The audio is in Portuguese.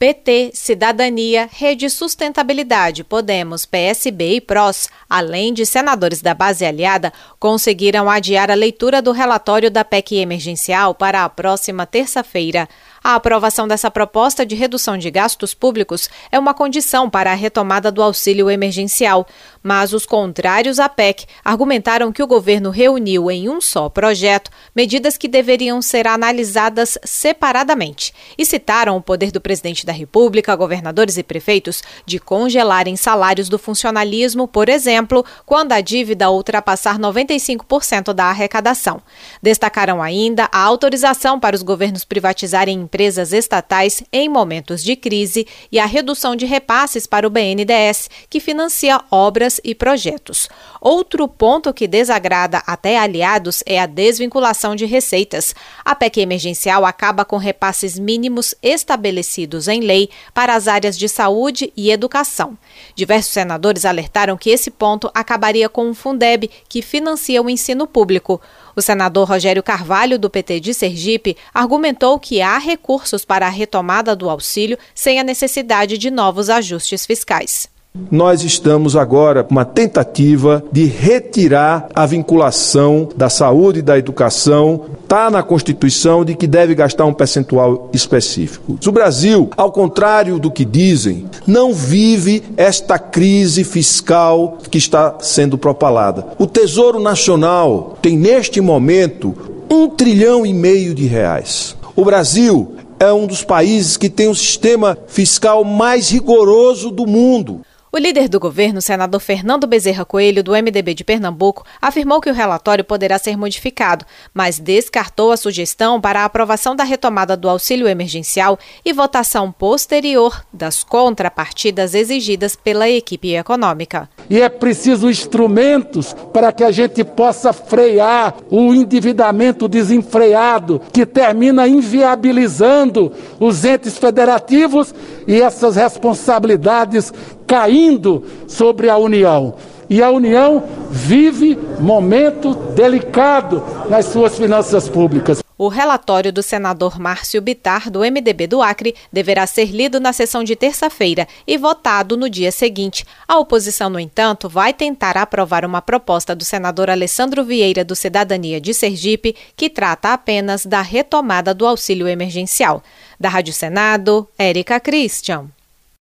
PT, Cidadania, Rede Sustentabilidade, Podemos, PSB e PROS, além de senadores da base aliada, conseguiram adiar a leitura do relatório da PEC emergencial para a próxima terça-feira. A aprovação dessa proposta de redução de gastos públicos é uma condição para a retomada do auxílio emergencial, mas os contrários à PEC argumentaram que o governo reuniu em um só projeto medidas que deveriam ser analisadas separadamente e citaram o poder do presidente da República, governadores e prefeitos de congelarem salários do funcionalismo, por exemplo, quando a dívida ultrapassar 95% da arrecadação. Destacaram ainda a autorização para os governos privatizarem empresas estatais em momentos de crise e a redução de repasses para o BNDES, que financia obras e projetos. Outro ponto que desagrada até aliados é a desvinculação de receitas. A PEC emergencial acaba com repasses mínimos estabelecidos em lei para as áreas de saúde e educação. Diversos senadores alertaram que esse ponto acabaria com o Fundeb, que financia o ensino público. O senador Rogério Carvalho, do PT de Sergipe, argumentou que há recursos para a retomada do auxílio sem a necessidade de novos ajustes fiscais. Nós estamos agora com uma tentativa de retirar a vinculação da saúde e da educação. Está na Constituição de que deve gastar um percentual específico. O Brasil, ao contrário do que dizem, não vive esta crise fiscal que está sendo propalada. O Tesouro Nacional tem neste momento R$1,5 trilhão de reais. O Brasil é um dos países que tem o sistema fiscal mais rigoroso do mundo. O líder do governo, senador Fernando Bezerra Coelho, do MDB de Pernambuco, afirmou que o relatório poderá ser modificado, mas descartou a sugestão para a aprovação da retomada do auxílio emergencial e votação posterior das contrapartidas exigidas pela equipe econômica. E é preciso instrumentos para que a gente possa frear o endividamento desenfreado que termina inviabilizando os entes federativos e essas responsabilidades caindo sobre a União. E a União vive momento delicado nas suas finanças públicas. O relatório do senador Márcio Bittar, do MDB do Acre, deverá ser lido na sessão de terça-feira e votado no dia seguinte. A oposição, no entanto, vai tentar aprovar uma proposta do senador Alessandro Vieira, do Cidadania de Sergipe, que trata apenas da retomada do auxílio emergencial. Da Rádio Senado, Érica Christian.